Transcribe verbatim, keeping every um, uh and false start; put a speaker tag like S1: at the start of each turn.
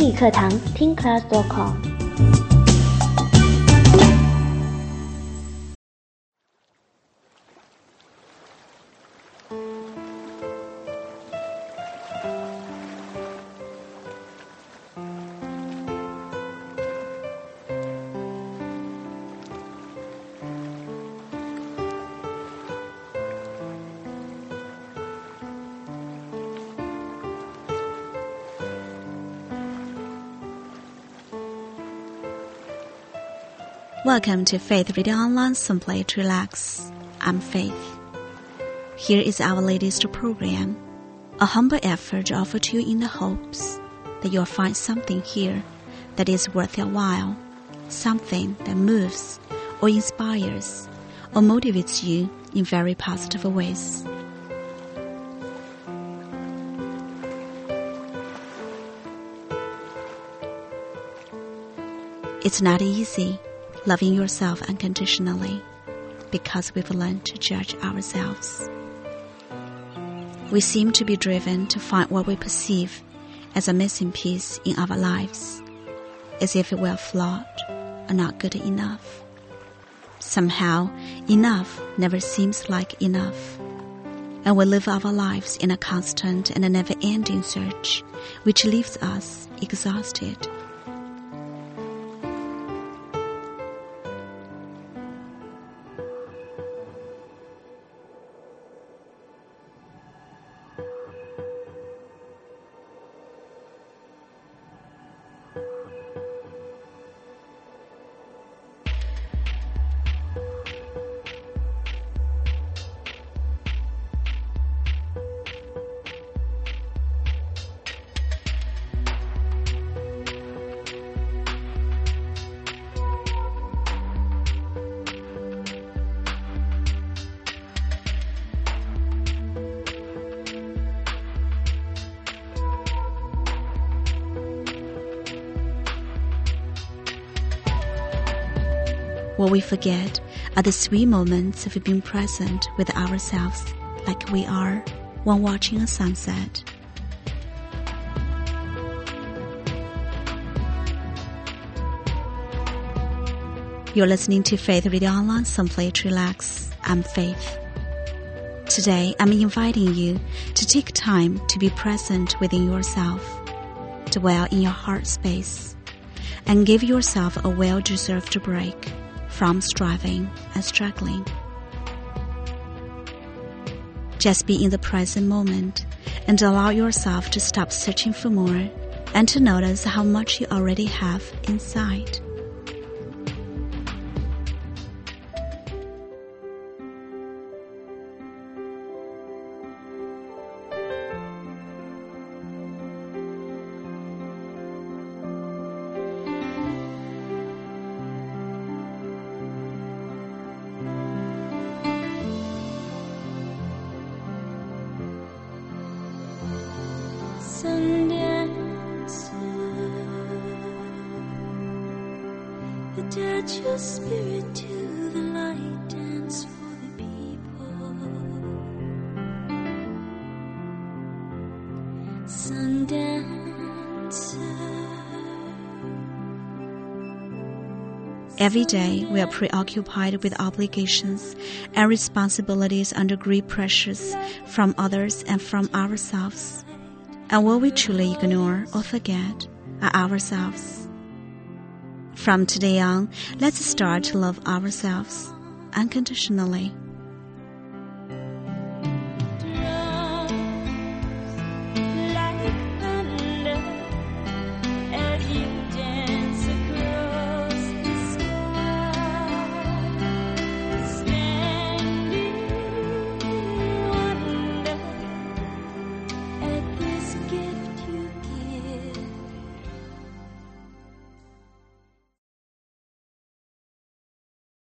S1: 英语课堂听 class dot com。
S2: Welcome to Faith Reading Online Simply to Relax. I'm Faith. Here is our latest program, a humble effort offered to you in the hopes that you'll find something here that is worth your while, something that moves or inspires or motivates you in very positive ways. It's not easy loving yourself unconditionally because we've learned to judge ourselves. We seem to be driven to find what we perceive as a missing piece in our lives, as if we're flawed or not good enough. Somehow, enough never seems like enough, and we live our lives in a constant and a never-ending search, which leaves us exhausted. What we forget are the sweet moments of being present with ourselves like we are when watching a sunset. You're listening to Faith Reading Online Simply to Relax. I'm Faith. Today, I'm inviting you to take time to be present within yourself, dwell in your heart space, and give yourself a well-deserved break from striving and struggling. Just be in the present moment and allow yourself to stop searching for more and to notice how much you already have inside.
S3: Sun dancer, attach your spirit to the light, dance for the people. Sun dancer.
S2: Every day, we are preoccupied with obligations and responsibilities under great pressures from others and from ourselves. And what we truly ignore or forget are ourselves. From today on, let's start to love ourselves unconditionally.